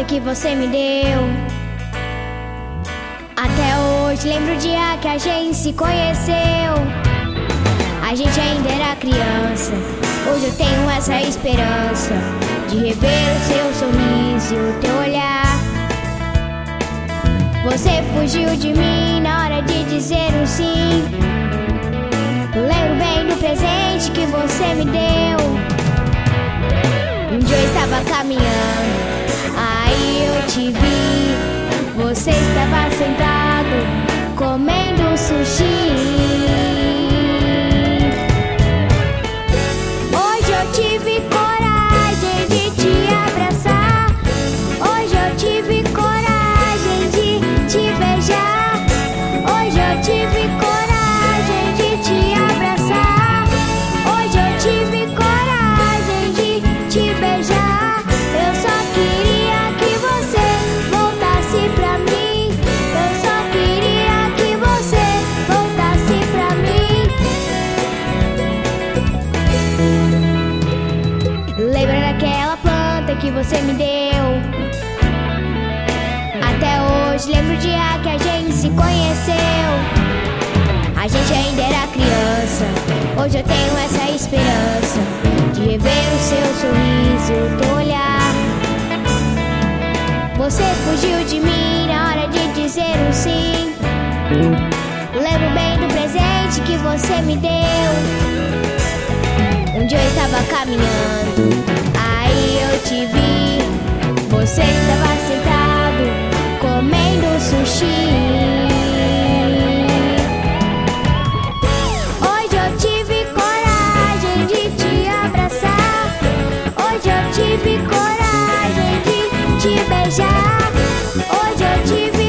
planta que você me deu. Até hoje lembro o dia que a gente se conheceu. A gente ainda era criança. Hoje eu tenho essa esperança de rever o seu sorriso e o teu olhar. Você fugiu de mim na hora de dizer um sim. Lembro bem do presente que você me deu. Um dia eu estava caminhando, aí eu te vi. Você estava sentado, comendo sushi. Hoje eu tive coragem de te abraçar. Hoje eu tive coragem de te beijar. Hoje eu tive coragem de te abraçar. Hoje eu tive coragem de te beijar. Eu só queria que você voltasse pra mim. Eu só queria que você voltasse pra mim. Lembra daquela planta que você me deu? Até hoje lembro o dia que a gente se conheceu. A gente ainda era criança. Hoje eu tenho essa esperança de rever o seu sorriso e o teu olhar. Você fugiu de mim na hora de dizer um sim. Lembro bem do presente que você me deu. Um dia eu estava caminhando, aí eu te vi. Você estava sentado, comendo sushi. Hoje eu tive coragem de te abraçar. Hoje eu tive coragem de te beijar. Hoje eu tive